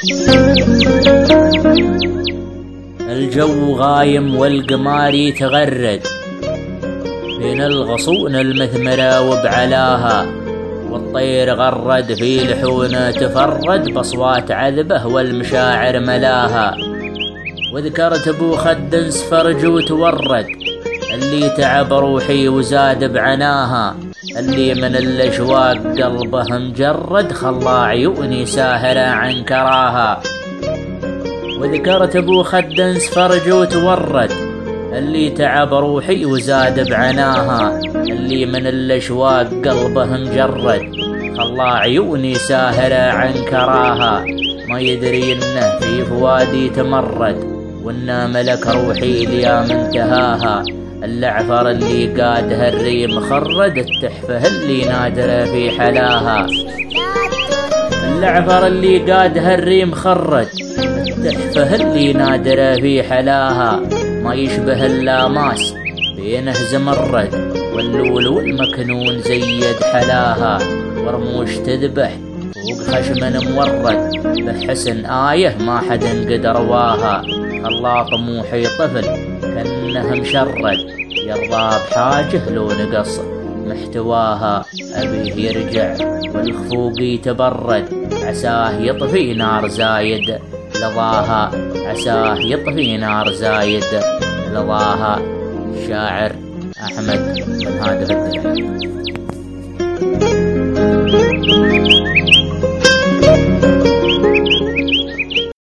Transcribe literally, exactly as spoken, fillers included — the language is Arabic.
الجو غايم والقمار يتغرد بين الغصون المثمرة وبعلاها، والطير غرد في لحونه تفرد بأصوات عذبه والمشاعر ملاها. وذكرت ابو خد انسفرج وتورد اللي تعب روحي وزاد بعناها، اللي من الاشواق قلبه مجرد خلى عيوني ساهرة عن كراها. وذكرت ابو خد انسفرج وتورد اللي تعب روحي وزاد بعناها، اللي من الاشواق قلبه مجرد خلى عيوني ساهرة عن كراها. ما يدري انه في فوادي تمرد وانه ملك روحي ليام انتهاها. اللعفر اللي قادها الريم خرد التحفة اللي نادرة في حلاها. اللعفر اللي قادها الريم خرد التحفة اللي نادرة في حلاها. ما يشبه اللاماس بينه زمرد واللول والمكنون زيد حلاها. ورموش تذبح فوق خشم مورد بحسن آية ما حد قد رواها. خلا طموحي طفل كأنه مشرد يرضى بحاجه لو نقص محتواها. أبيه يرجع والخفوق يتبرد عساه يطفي نار زايد لظاها، عساه يطفي نار زايد لظاها. الشاعر أحمد بن هادر الدلعي.